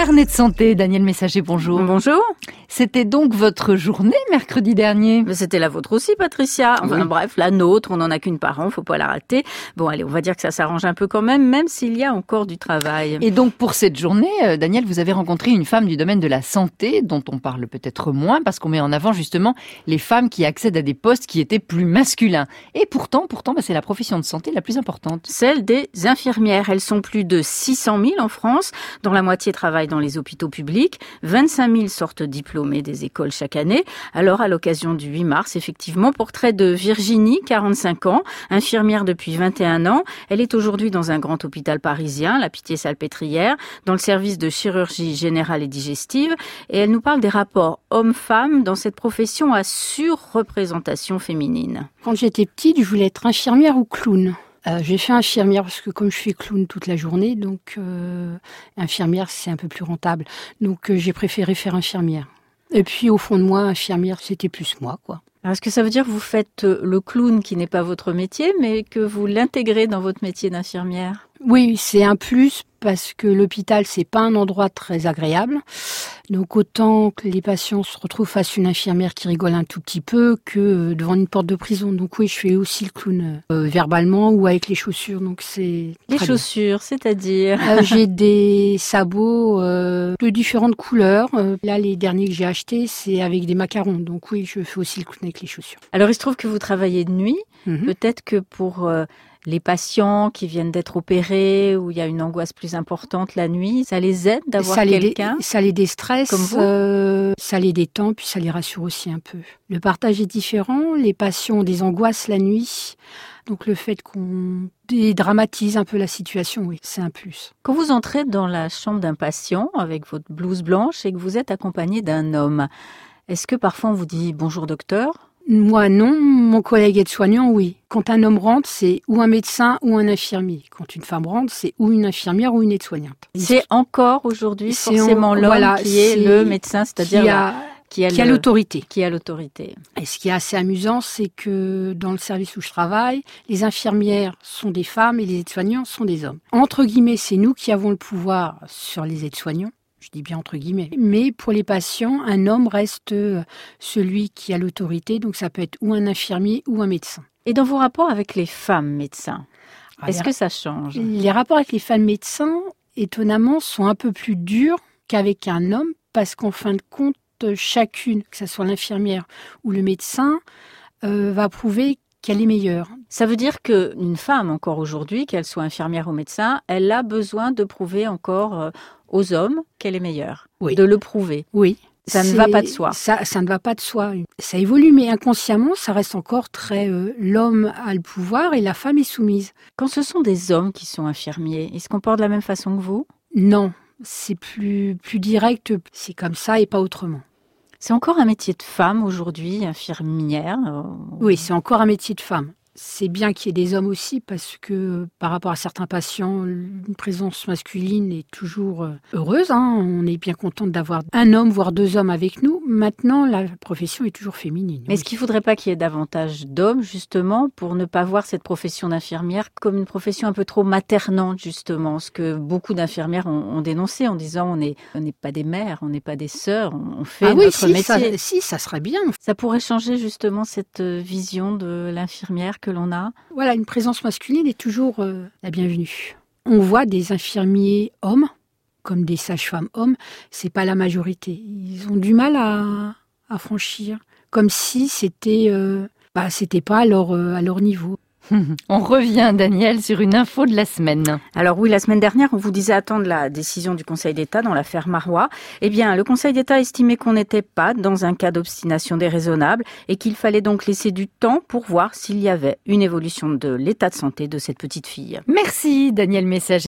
Carnet de santé, Daniel Messager, bonjour. Bonjour. C'était donc votre journée mercredi dernier? Mais c'était la vôtre aussi, Patricia. Enfin, bref, la nôtre, on n'en a qu'une par an, faut pas la rater. Bon, allez, on va dire que ça s'arrange un peu quand même s'il y a encore du travail. Et donc, pour cette journée, Daniel, vous avez rencontré une femme du domaine de la santé, dont on parle peut-être moins, parce qu'on met en avant justement les femmes qui accèdent à des postes qui étaient plus masculins. Et pourtant, c'est la profession de santé la plus importante. Celle des infirmières. Elles sont plus de 600 000 en France, dont la moitié travaillent dans les hôpitaux publics. 25 000 sortent diplômés des écoles chaque année. Alors, à l'occasion du 8 mars, effectivement, portrait de Virginie, 45 ans, infirmière depuis 21 ans. Elle est aujourd'hui dans un grand hôpital parisien, la Pitié-Salpêtrière, dans le service de chirurgie générale et digestive. Et elle nous parle des rapports hommes-femmes dans cette profession à surreprésentation féminine. Quand j'étais petite, je voulais être infirmière ou clown. J'ai fait infirmière parce que comme je fais clown toute la journée, donc infirmière c'est un peu plus rentable. Donc j'ai préféré faire infirmière. Et puis au fond de moi, infirmière c'était plus moi, quoi. Alors, est-ce que ça veut dire que vous faites le clown qui n'est pas votre métier, mais que vous l'intégrez dans votre métier d'infirmière ? Oui, c'est un plus parce que l'hôpital, c'est pas un endroit très agréable. Donc autant que les patients se retrouvent face à une infirmière qui rigole un tout petit peu que devant une porte de prison. Donc oui, je fais aussi le clown verbalement ou avec les chaussures. Donc c'est les chaussures, bien. C'est-à-dire j'ai des sabots de différentes couleurs. Là, les derniers que j'ai achetés, c'est avec des macarons. Donc oui, je fais aussi le clown avec les chaussures. Alors il se trouve que vous travaillez de nuit. Peut-être que pour les patients qui viennent d'être opérés, où il y a une angoisse plus importante la nuit, ça les aide d'avoir quelqu'un ? Ça les déstresse, comme vous ça les détend, puis ça les rassure aussi un peu. Le partage est différent, les patients ont des angoisses la nuit, donc le fait qu'on dédramatise un peu la situation, oui, c'est un plus. Quand vous entrez dans la chambre d'un patient avec votre blouse blanche et que vous êtes accompagné d'un homme, est-ce que parfois on vous dit « bonjour docteur » ? Moi non, mon collègue aide-soignant, oui. Quand un homme rentre, c'est ou un médecin ou un infirmier. Quand une femme rentre, c'est ou une infirmière ou une aide-soignante. C'est encore aujourd'hui forcément l'homme qui est le médecin, c'est-à-dire qui a l'autorité. Qui a l'autorité. Et ce qui est assez amusant, c'est que dans le service où je travaille, les infirmières sont des femmes et les aides-soignants sont des hommes. Entre guillemets, c'est nous qui avons le pouvoir sur les aides-soignants. Je dis bien entre guillemets. Mais pour les patients, un homme reste celui qui a l'autorité. Donc ça peut être ou un infirmier ou un médecin. Et dans vos rapports avec les femmes médecins, est-ce que ça change ? Les rapports avec les femmes médecins, étonnamment, sont un peu plus durs qu'avec un homme. Parce qu'en fin de compte, chacune, que ce soit l'infirmière ou le médecin, va prouver qu'elle est meilleure. Ça veut dire qu'une femme, encore aujourd'hui, qu'elle soit infirmière ou médecin, elle a besoin de prouver encore aux hommes qu'elle est meilleure. Oui. De le prouver. Oui. Ça ne va pas de soi. Ça ne va pas de soi. Ça évolue, mais inconsciemment, ça reste encore très... l'homme a le pouvoir et la femme est soumise. Quand ce sont des hommes qui sont infirmiers, ils se comportent de la même façon que vous ? Non, c'est plus direct. C'est comme ça et pas autrement. C'est encore un métier de femme aujourd'hui, infirmière ? Oui, c'est encore un métier de femme. C'est bien qu'il y ait des hommes aussi parce que par rapport à certains patients, une présence masculine est toujours heureuse. On est bien content d'avoir un homme, voire deux hommes avec nous. Maintenant, la profession est toujours féminine. Mais est-ce qu'il ne faudrait pas qu'il y ait davantage d'hommes, justement, pour ne pas voir cette profession d'infirmière comme une profession un peu trop maternante, justement ? Ce que beaucoup d'infirmières ont dénoncé en disant on n'est pas des mères, on n'est pas des sœurs, on fait notre métier. Ça serait bien. Ça pourrait changer justement cette vision de l'infirmière que l'on a. Voilà, une présence masculine est toujours la bienvenue. On voit des infirmiers hommes, comme des sages-femmes hommes, c'est pas la majorité. Ils ont du mal à franchir, comme si c'était pas à leur niveau. On revient, Daniel, sur une info de la semaine. Alors oui, la semaine dernière, on vous disait attendre la décision du Conseil d'État dans l'affaire Marois. Eh bien, le Conseil d'État estimait qu'on n'était pas dans un cas d'obstination déraisonnable et qu'il fallait donc laisser du temps pour voir s'il y avait une évolution de l'état de santé de cette petite fille. Merci, Daniel Messager.